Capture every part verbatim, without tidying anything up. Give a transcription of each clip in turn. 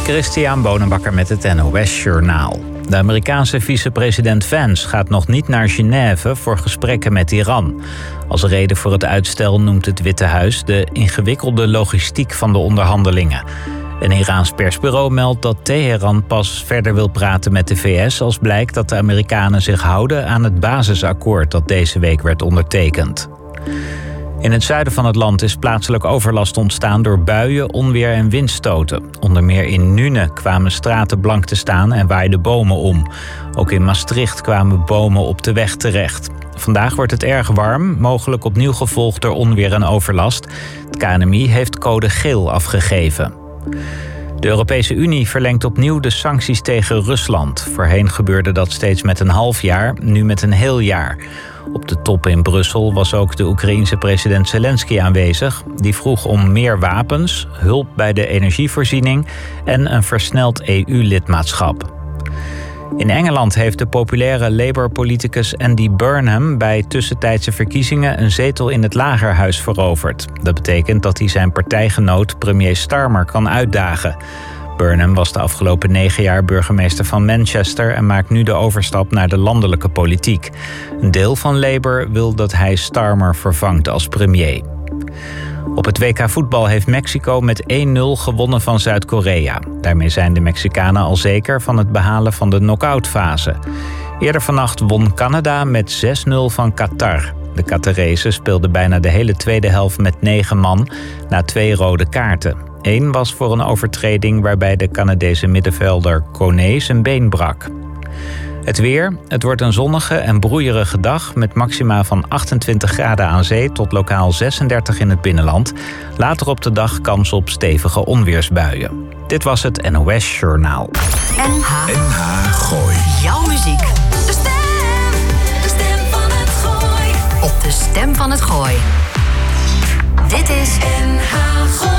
Christian Bonenbakker met het N O S-journaal. De Amerikaanse vicepresident Vance gaat nog niet naar Genève voor gesprekken met Iran. Als reden voor het uitstel noemt het Witte Huis de ingewikkelde logistiek van de onderhandelingen. Een Iraans persbureau meldt dat Teheran pas verder wil praten met de V S... als blijkt dat de Amerikanen zich houden aan het basisakkoord dat deze week werd ondertekend. In het zuiden van het land is plaatselijk overlast ontstaan door buien, onweer en windstoten. Onder meer in Nune kwamen straten blank te staan en waaiden bomen om. Ook in Maastricht kwamen bomen op de weg terecht. Vandaag wordt het erg warm, mogelijk opnieuw gevolgd door onweer en overlast. Het K N M I heeft code geel afgegeven. De Europese Unie verlengt opnieuw de sancties tegen Rusland. Voorheen gebeurde dat steeds met een half jaar, nu met een heel jaar. Op de top in Brussel was ook de Oekraïense president Zelensky aanwezig. Die vroeg om meer wapens, hulp bij de energievoorziening en een versneld E U-lidmaatschap. In Engeland heeft de populaire Labour-politicus Andy Burnham bij tussentijdse verkiezingen een zetel in het Lagerhuis veroverd. Dat betekent dat hij zijn partijgenoot premier Starmer kan uitdagen. Burnham was de afgelopen negen jaar burgemeester van Manchester en maakt nu de overstap naar de landelijke politiek. Een deel van Labour wil dat hij Starmer vervangt als premier. Op het W K voetbal heeft Mexico met één nul gewonnen van Zuid-Korea. Daarmee zijn de Mexicanen al zeker van het behalen van de knock-outfase. Eerder vannacht won Canada met zes nul van Qatar. De Qatarezen speelden bijna de hele tweede helft met negen man na twee rode kaarten. Eén was voor een overtreding waarbij de Canadese middenvelder Kone zijn been brak. Het weer. Het wordt een zonnige en broeierige dag met maxima van achtentwintig graden aan zee tot lokaal zesendertig in het binnenland. Later op de dag kans op stevige onweersbuien. Dit was het N O S-journaal. N H N H Gooi. Jouw muziek. De stem. De stem van het Gooi. Op de stem van het Gooi. Dit is N H Gooi.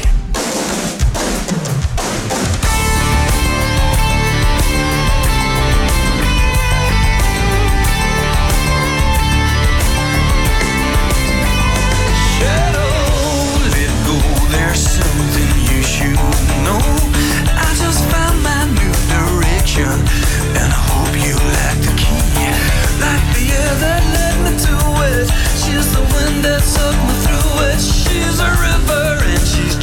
And I hope you like the key, like the air that led me to it. She's the wind that sucked me through it. She's a river and she's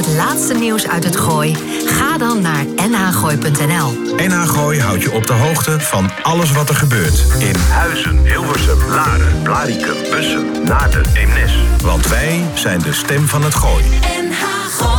het laatste nieuws uit het Gooi? Ga dan naar n h gooi punt n l. N H Gooi houdt je op de hoogte van alles wat er gebeurt in Huizen, Hilversum, Laren, Blaricum, Bussen, Naarden, Eemnes. Want wij zijn de stem van het Gooi. N H Gooi.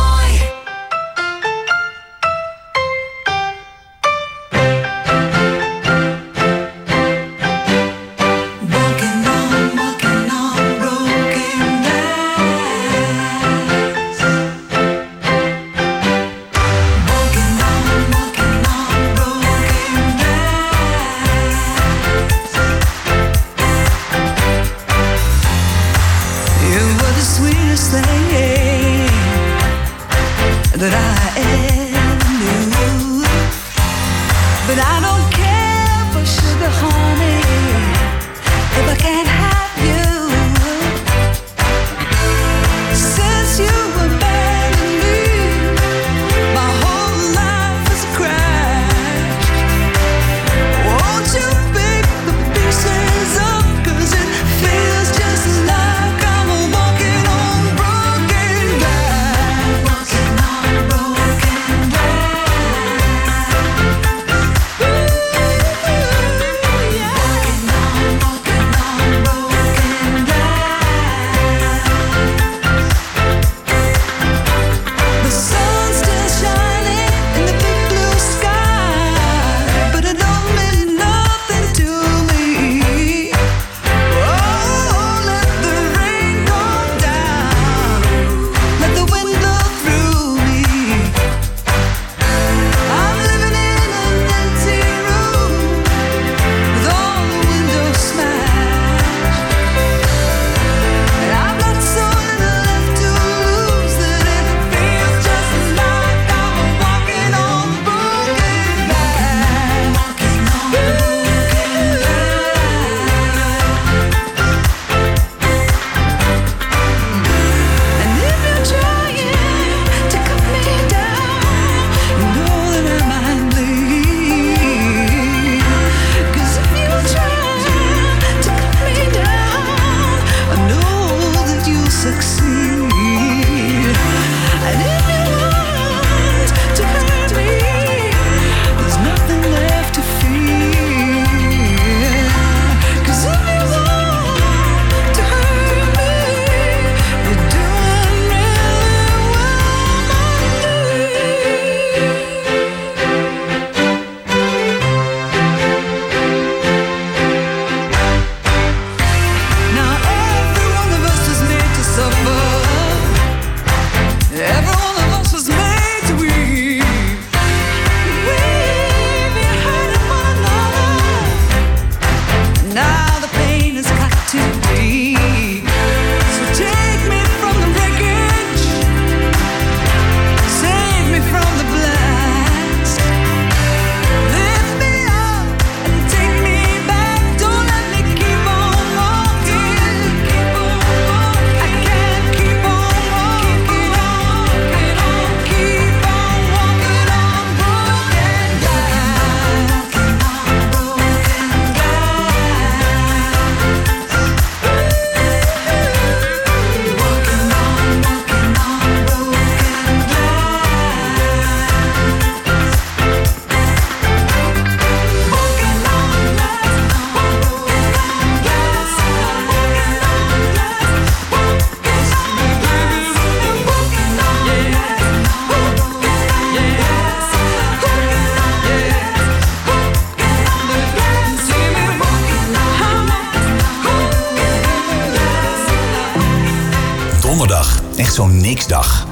Echt zo'n niksdag.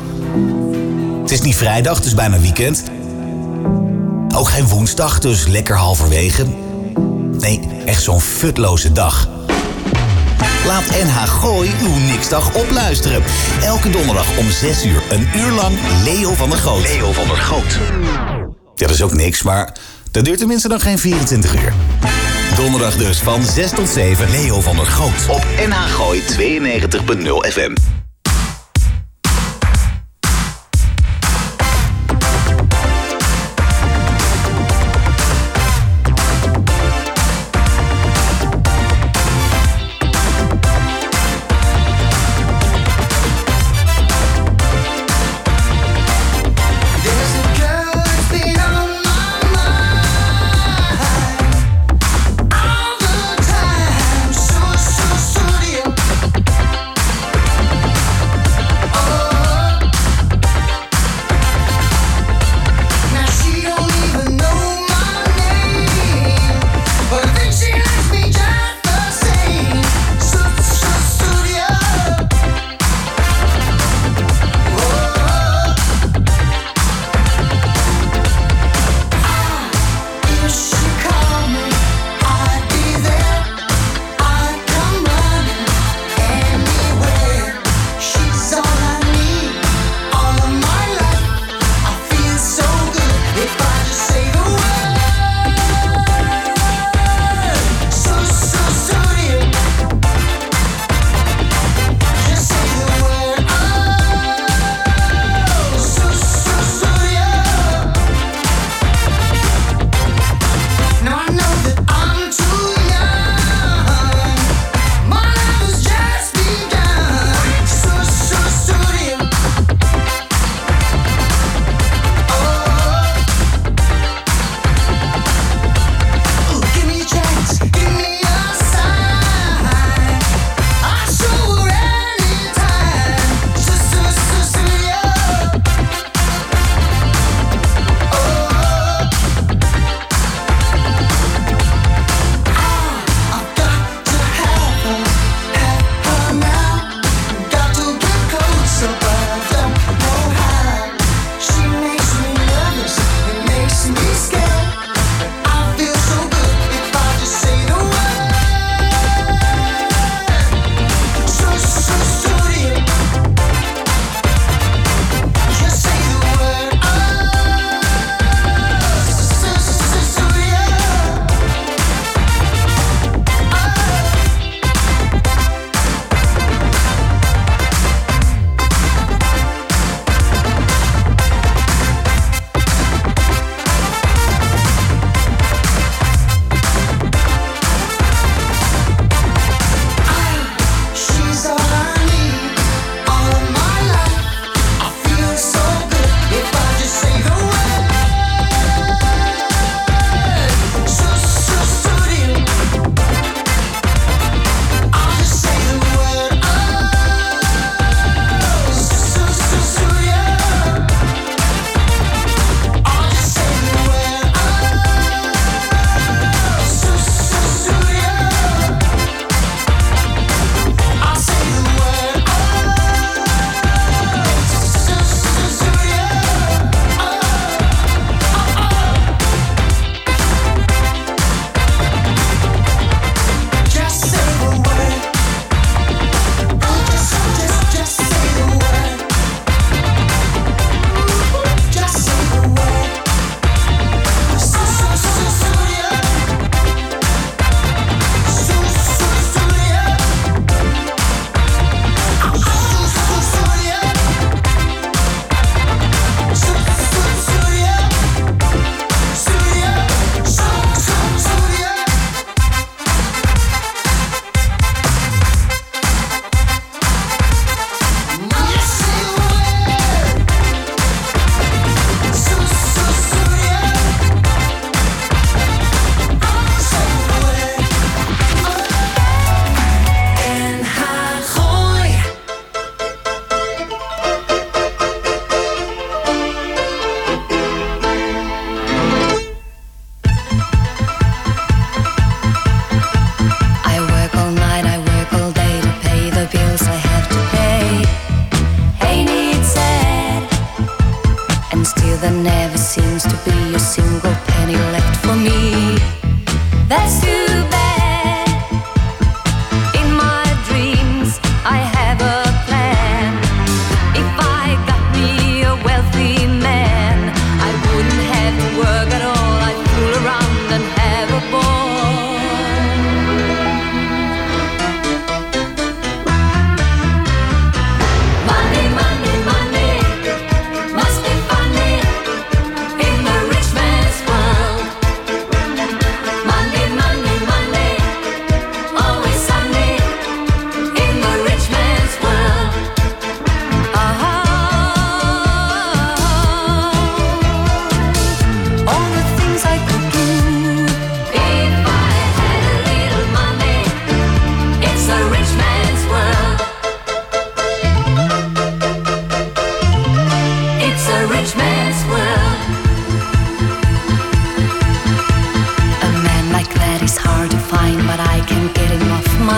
Het is niet vrijdag, het is bijna weekend. Ook geen woensdag, dus lekker halverwege. Nee, echt zo'n futloze dag. Laat N H Gooi uw niksdag opluisteren. Elke donderdag om zes uur, een uur lang Leo van der Goot. Leo van der Goot. Ja, dat is ook niks, maar dat duurt tenminste dan geen vierentwintig uur. Donderdag dus van zes tot zeven, Leo van der Goot. Op N H Gooi tweeënnegentig punt nul F M.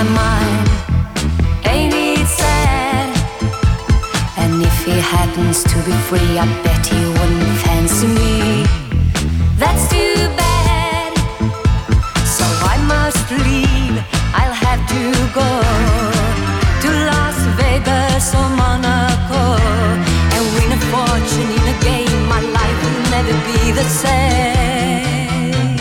my mind. Ain't it sad? And if he happens to be free, I bet he wouldn't fancy me. That's too bad. So I must leave. I'll have to go to Las Vegas or Monaco and win a fortune in a game. My life will never be the same.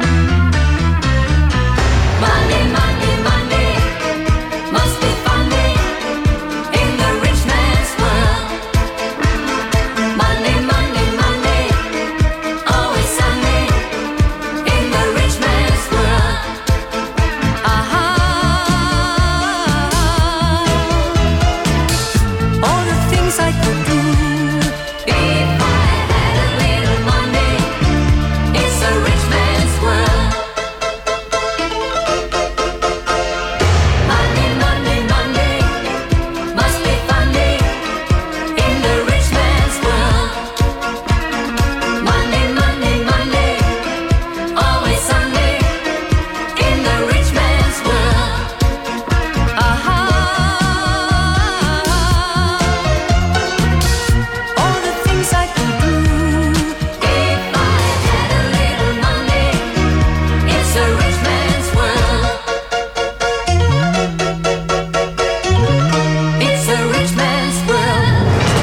Money, money, money must be funny in the rich man's world. Money, money, money, always sunny in the rich man's world. Aha. All the things I could do if I had a little money. It's a rich man's world. Money, money, money must be funny in the rich man's world. Money, money, money, always sunny in the rich man's world. Aha. All the things I could do if I had a little money. It's a rich man's world. It's a rich man's world.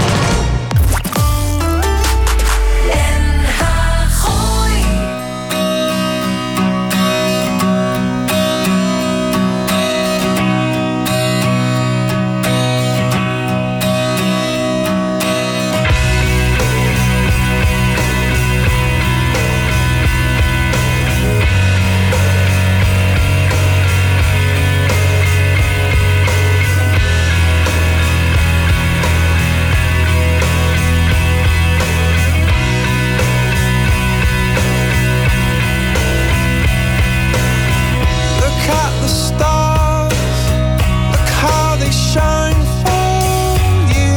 En haar gooi. Look at the stars, look how they shine for you.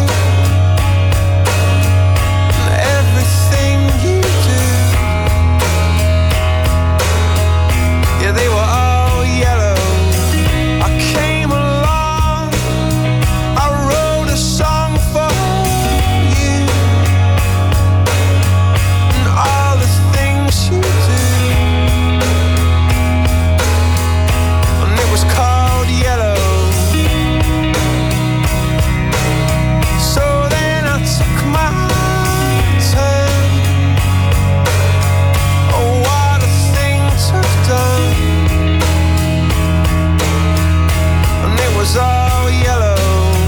And everything you do, yeah, they were all yellow. I came along, I wrote a song for you. And all the things you do, and it was called yellow. So then I took my turn. Oh, what a thing to have done. And it was all yellow.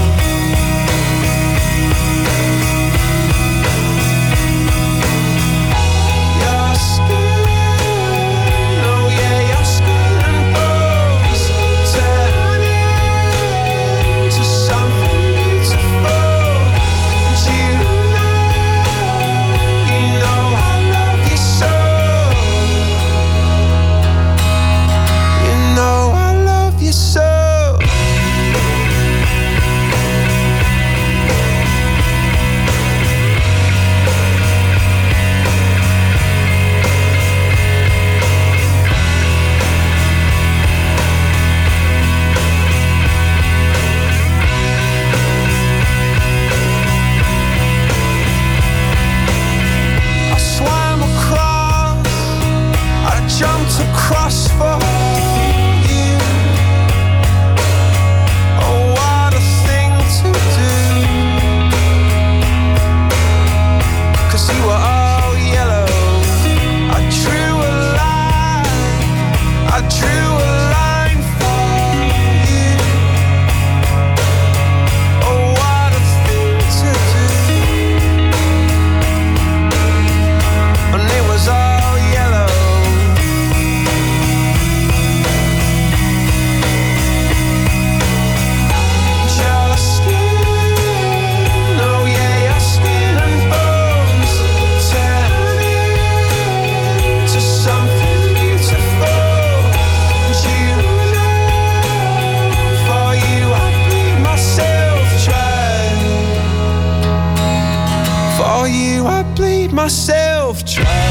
Your skin, oh yeah, your skin and bones turn into something beautiful. And you know, you know I love you so. You know I love you so. I swam across, I jumped across for you. Oh, what a thing to do. 'Cause you were all yellow. I drew a line, I drew a line for you. Oh, what a thing to do. And it was all yellow. Your skin, oh yeah, your skin and bones turn into something beautiful. And you know, for you I bleed myself dry. For you I bleed myself dry.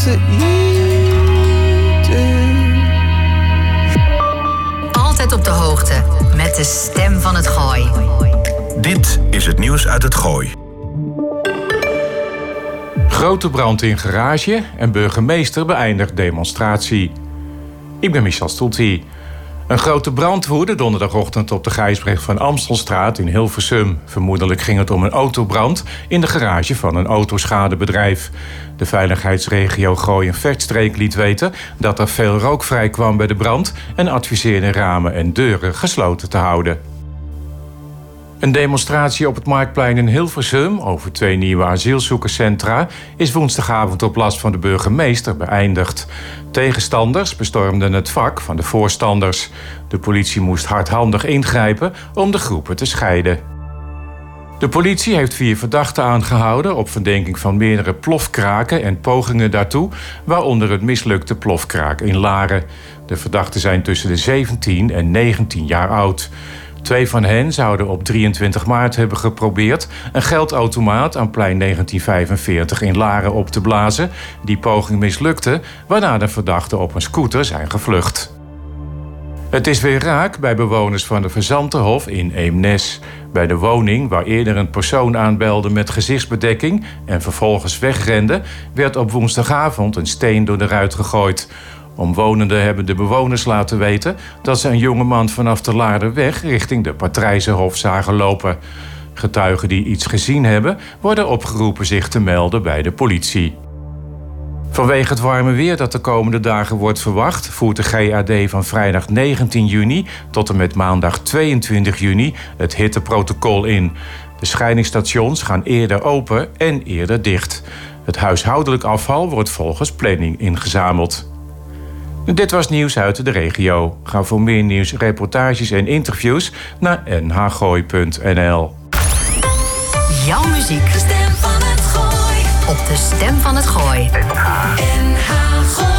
things that you do. Altijd op de hoogte met de stem van het Gooi. Dit is het nieuws uit het Gooi. Grote brand in garage en burgemeester beëindigt demonstratie. Ik ben Michel Stoeltie. Een grote brand woedde donderdagochtend op de Gijsbrecht van Amstelstraat in Hilversum. Vermoedelijk ging het om een autobrand in de garage van een autoschadebedrijf. De veiligheidsregio Gooi en Vechtstreek liet weten dat er veel rook vrijkwam bij de brand en adviseerde ramen en deuren gesloten te houden. Een demonstratie op het Marktplein in Hilversum over twee nieuwe asielzoekerscentra is woensdagavond op last van de burgemeester beëindigd. Tegenstanders bestormden het vak van de voorstanders. De politie moest hardhandig ingrijpen om de groepen te scheiden. De politie heeft vier verdachten aangehouden op verdenking van meerdere plofkraken en pogingen daartoe, waaronder het mislukte plofkraak in Laren. De verdachten zijn tussen de zeventien en negentien jaar oud. Twee van hen zouden op drieëntwintig maart hebben geprobeerd een geldautomaat aan plein negentien vijfenveertig in Laren op te blazen. Die poging mislukte, waarna de verdachten op een scooter zijn gevlucht. Het is weer raak bij bewoners van de Verzantenhof in Eemnes. Bij de woning waar eerder een persoon aanbelde met gezichtsbedekking en vervolgens wegrende, werd op woensdagavond een steen door de ruit gegooid. Omwonenden hebben de bewoners laten weten dat ze een jongeman vanaf de Laarderweg richting de Patrijzenhof zagen lopen. Getuigen die iets gezien hebben, worden opgeroepen zich te melden bij de politie. Vanwege het warme weer dat de komende dagen wordt verwacht, voert de G A D van vrijdag negentien juni tot en met maandag tweeëntwintig juni het hitteprotocol in. De scheidingsstations gaan eerder open en eerder dicht. Het huishoudelijk afval wordt volgens planning ingezameld. Dit was nieuws uit de regio. Ga voor meer nieuws, reportages en interviews naar n h gooi punt n l. Jouw muziek. De stem van het Gooi. Op de stem van het Gooi. N H Gooi.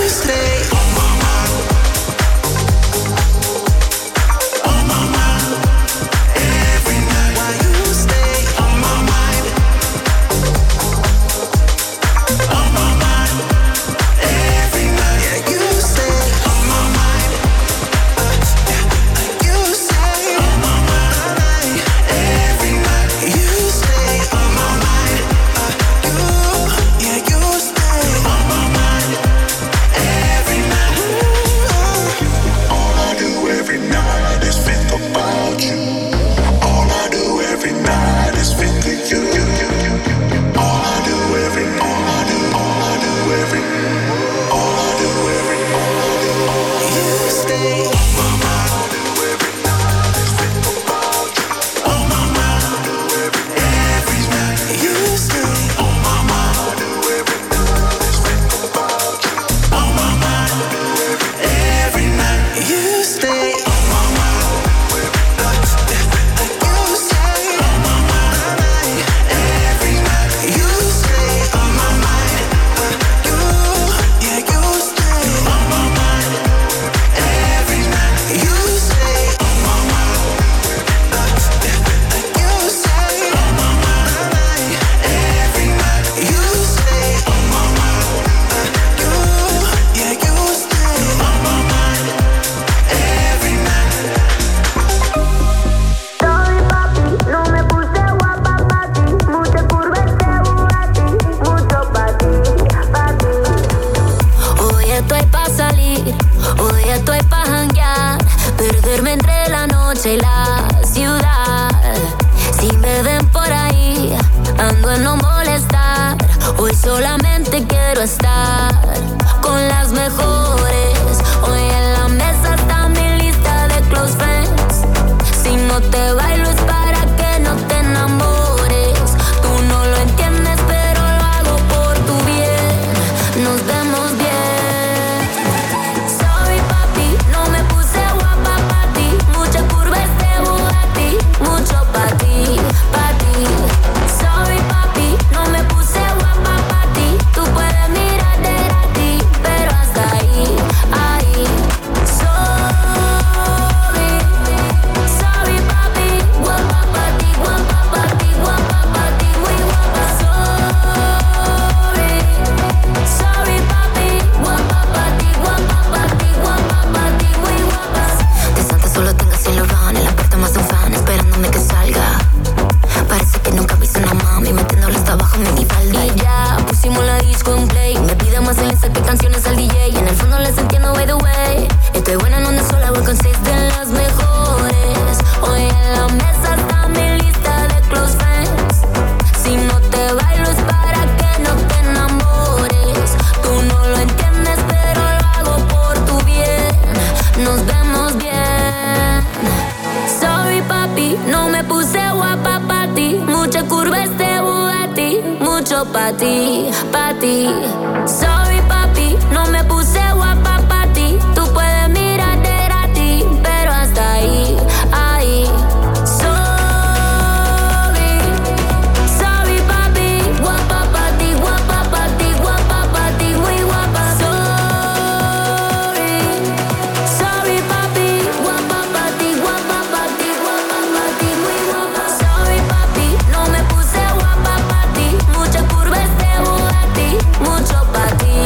Mucho pa' ti.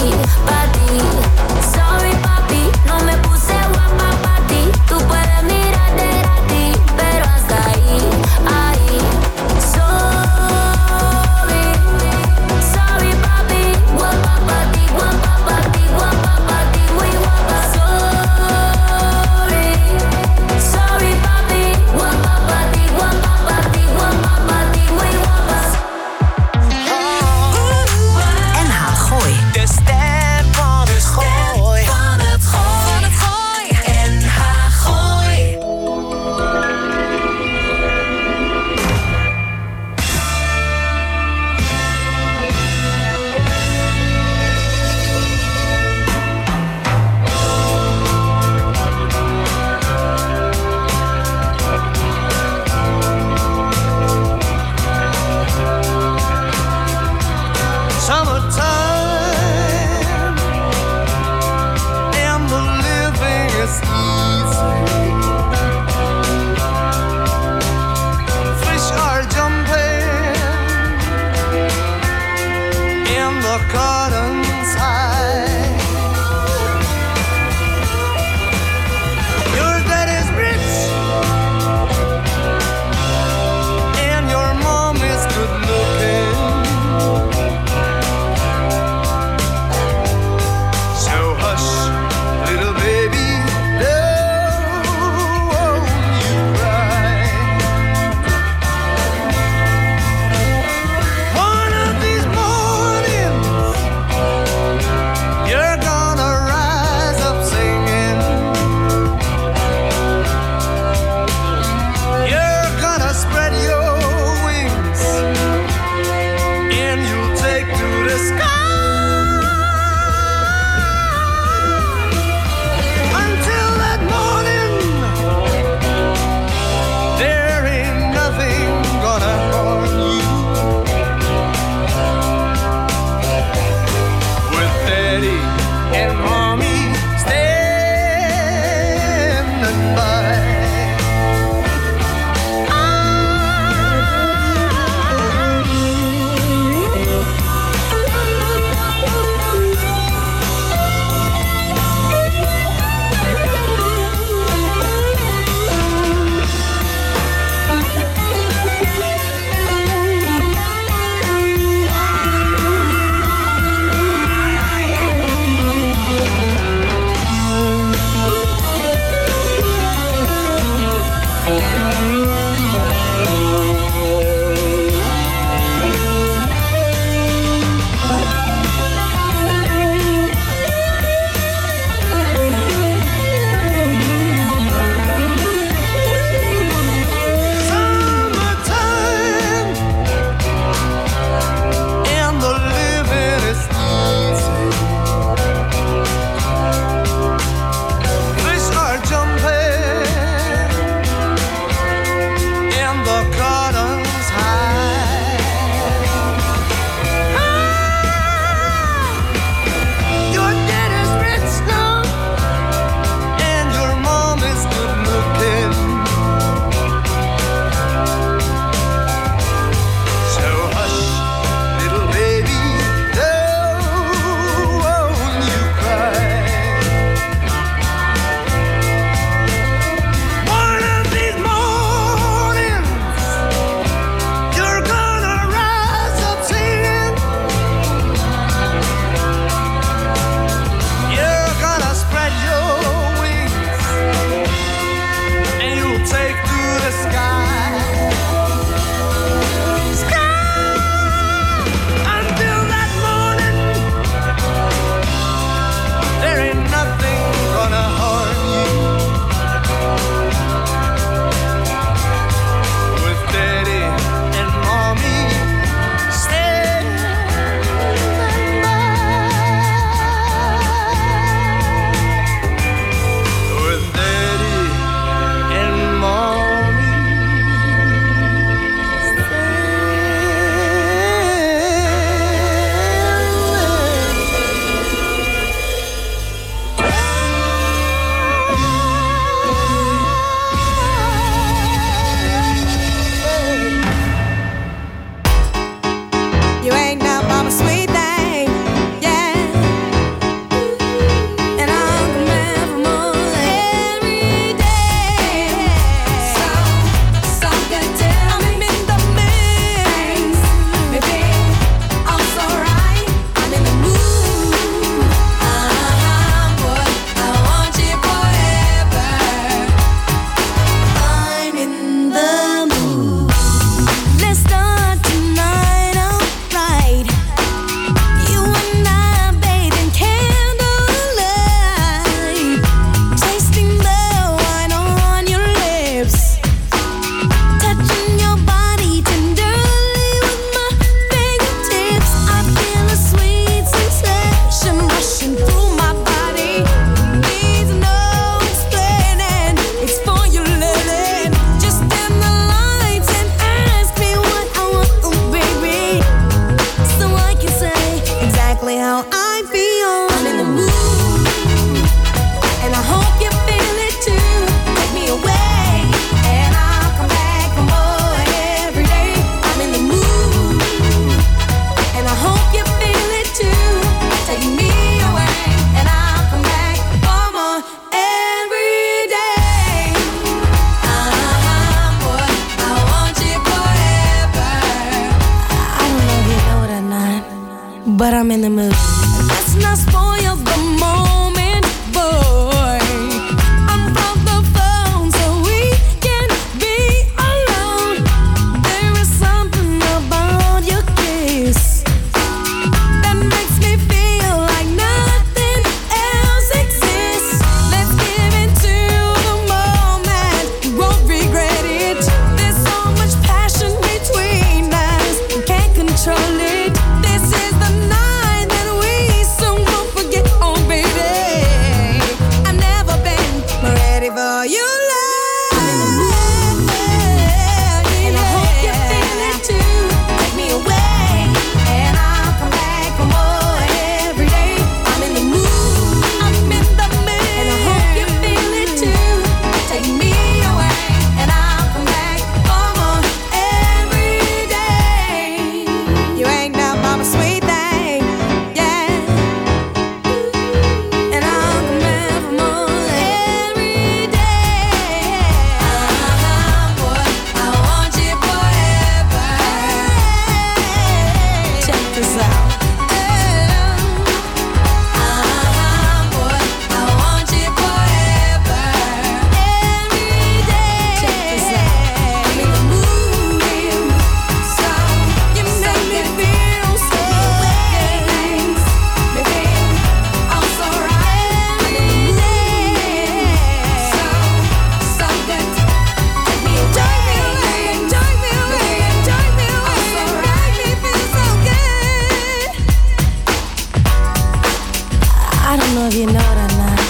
you know it or not,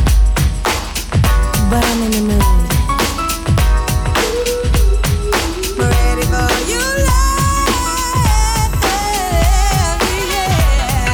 but I'm in the mood. Ready for you, love, yeah.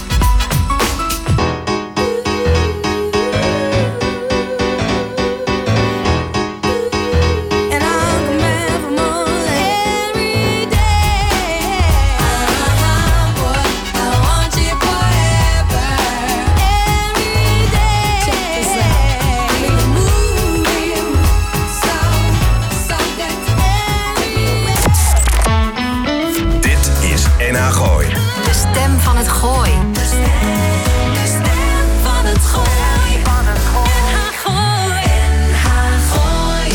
And I'll come back for more every day. Uh-huh, boy, I want you forever. Every day. Check this out. Make a movie. So, so that's everywhere. Dit is N H Gooi. De stem van het Gooi. De stem van het Gooi. N H Gooi. N H Gooi.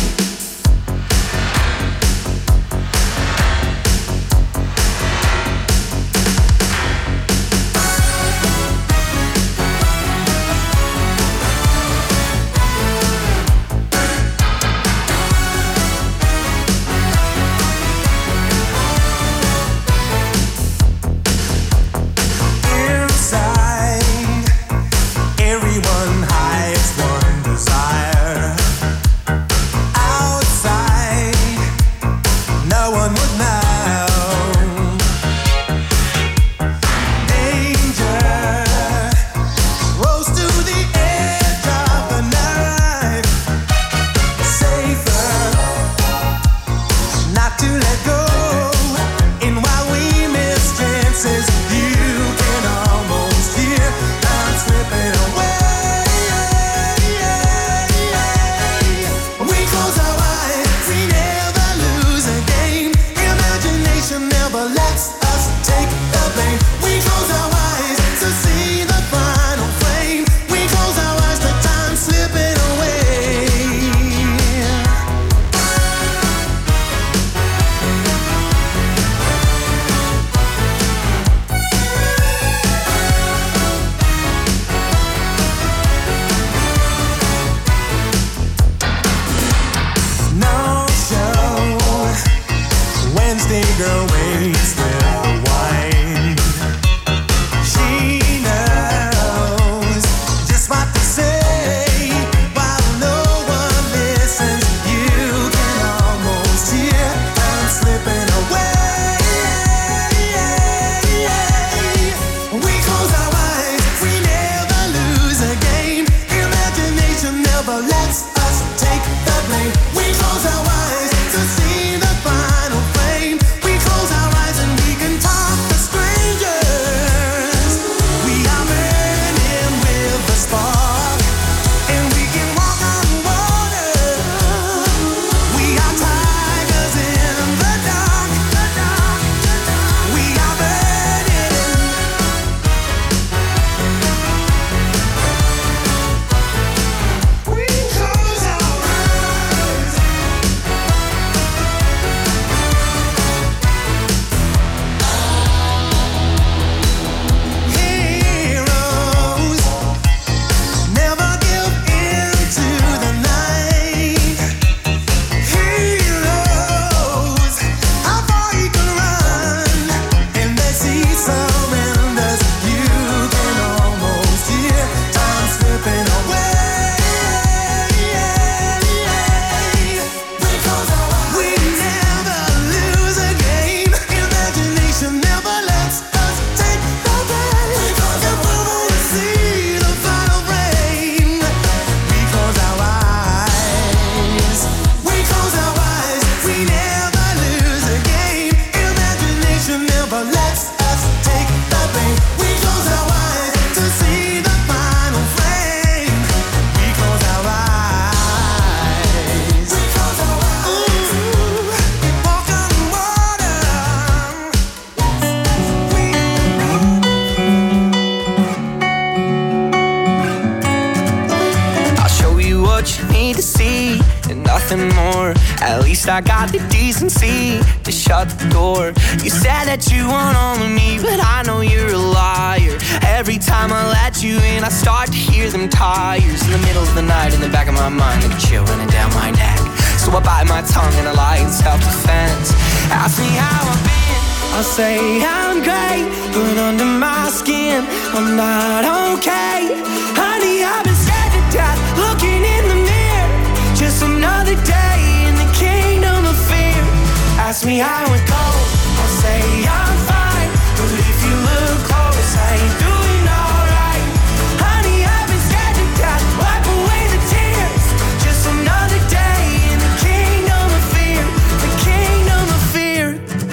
Inside, everyone hides one desire. Outside, no one would know. Danger rose to the edge of the knife. Safer not to let go. And while we miss chances, you can almost hear time slipping away. We close our eyes, we never lose a game. Imagination never lets us take the blame. We close our eyes to see the final flame. We close our eyes to time slipping away. No show. Wednesday girl waits with the wine. She knows just what to say. While no one listens, you can almost hear time slipping away. We close our eyes, we never lose a game. Imagination never lets us take the blame. We close our eyes to see the final flame. We close our eyes and we can talk to strangers. We are burning with the spark, and we can walk on water. We are tigers in the dark. We are burning. We close our eyes. Heroes never give in to the night. Heroes, how far you can run, and they see surrenders. You can almost hear time slipping away. We close our eyes. We never lose a game. Imagination never lets us take the blame. If we wanna see the final frame, we close our eyes. We close our eyes. We never lose a game. Imagination never lets us take the blame. We close our eyes to see the final frame. We close our eyes. We close our eyes. Ooh, we walk on water. I'll show you what you need to see and nothing more. At least I got the decency to shut the door. You said that you want all of me, but I know you're a liar. Every time I let you in, I start to hear them tires in the middle of the night in the back of my mind, like a chill running down my neck. So I bite my tongue and I lie in self-defense. Ask me how I've been, I say I'm great, but under my skin, I'm not okay. Honey, I've been scared to death, looking in the mirror. Just another day in the kingdom of fear. Ask me how it goes, I'll say I'm fine. But if you look close, I ain't doing alright. Honey, I've been scared to death, wipe away the tears. Just another day in the kingdom of fear. The kingdom of fear.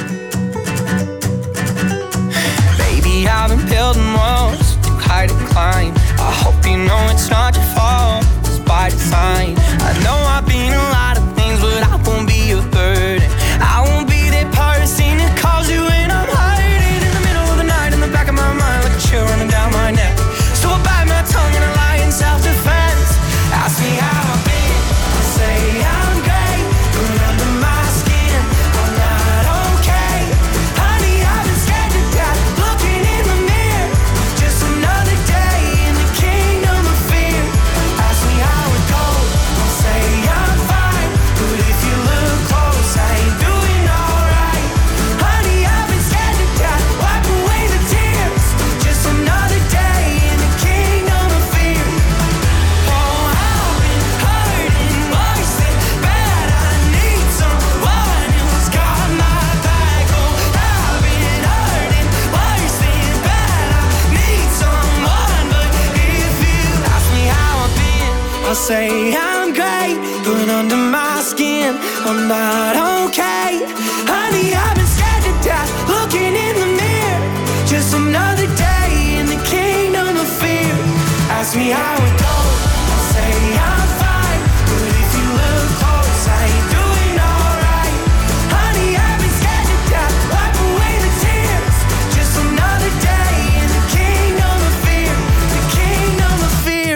Baby, I've been building walls too high to climb. I hope you know it's not your fault, it's by design. I know I've been a lot of things, but I won't be a burden. I won't be that person that calls you when I'm hiding in the middle of the night, in the back of my mind, like a chill running down my neck. So I bite my tongue and I lie in self-defense. Ask me how I've been, I say I'm great, but under my skin, I'm not okay. Honey, I've been scared to death, looking in the mirror. Just another day in the kingdom of fear. Ask me how it goes, I'll say I'm fine. But if you look close, I ain't doing alright. Honey, I've been scared to death, wipe away the tears. Just another day in the kingdom of fear. Oh, I've been hurting worse than bad. I need someone who's got my back. Oh, I've been hurting worse than bad. I need someone, but if you ask me how I've been, I'll say I'm great, but under my skin, I'm not okay. Honey, I've been scared to death, looking in the mirror. Just another day in the kingdom of fear. Ask me how it goes, I'll say I'm fine. But if you look close, I ain't doing alright. Honey, I've been scared to death, wipe away the tears. Just another day in the kingdom of fear. The kingdom of fear.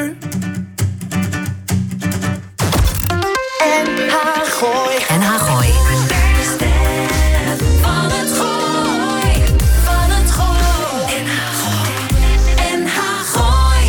En haar gooi. En haar gooi. Van het gooi, van het gooi. En haar gooi, en haar gooi.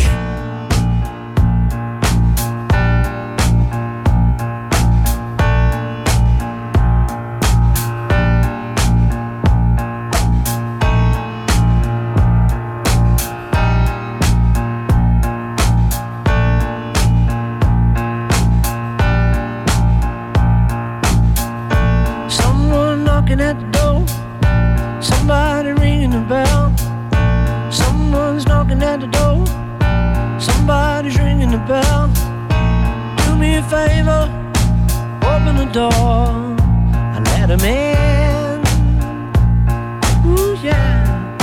Someone knocking at the door. Somebody ringing the bell. Someone's knocking at the door. Somebody's ringing the bell. Do me a favor, open the door and let him in. Ooh, yeah.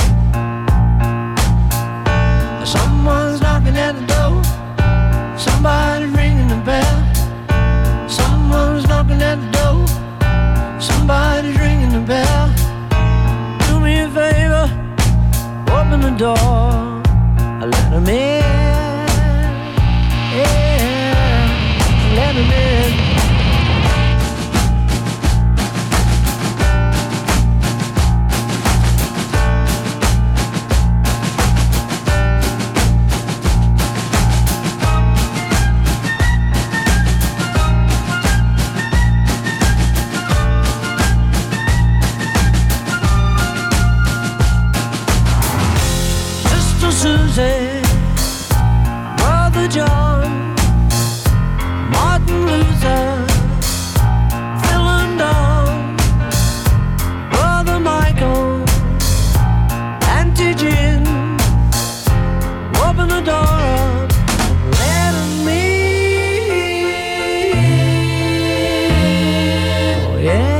Someone's knocking at the door. Somebody's ringing the bell. Someone's knocking at the door. Somebody's ringing the bell. Do me a favor, open the door, I let him in. Yeah, let him in. Susie, Brother John, Martin Luther, Phil and Don, Brother Michael, Auntie Jim, open the door up, let him in. Oh yeah.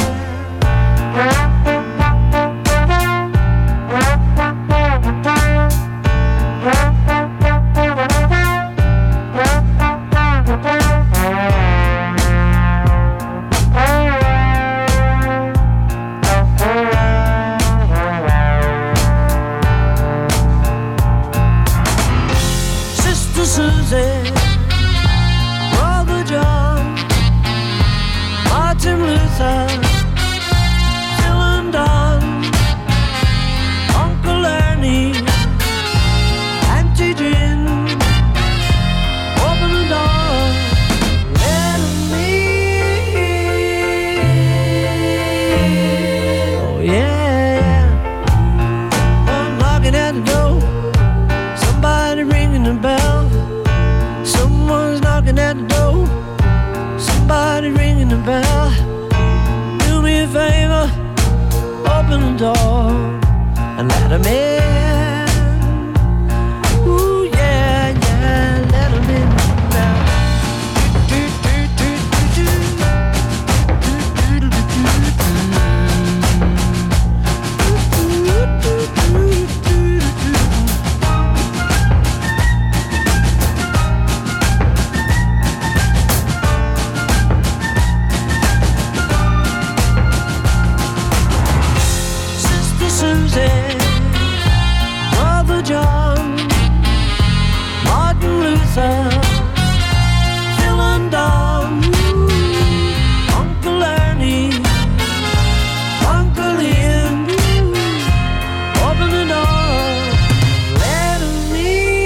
Susie, Brother John, Martin Luther, Phil and Don, Uncle Ernie, Auntie Jim, open the door, let him in. Oh yeah. a man. Ooh, yeah, yeah, let him in now. Do, do, do, do, do. Do, do, do, Sister Susan, Brother John, Martin Luther, Phil and Don, Uncle Ernie, Uncle Ian, open the door, let 'em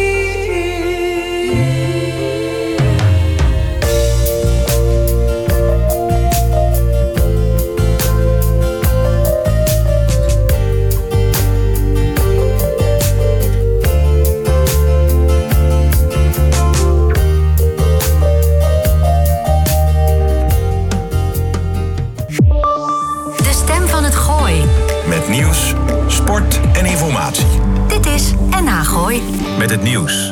De stem van het Gooi. Met nieuws, sport en informatie. Dit is N H Gooi. Met het nieuws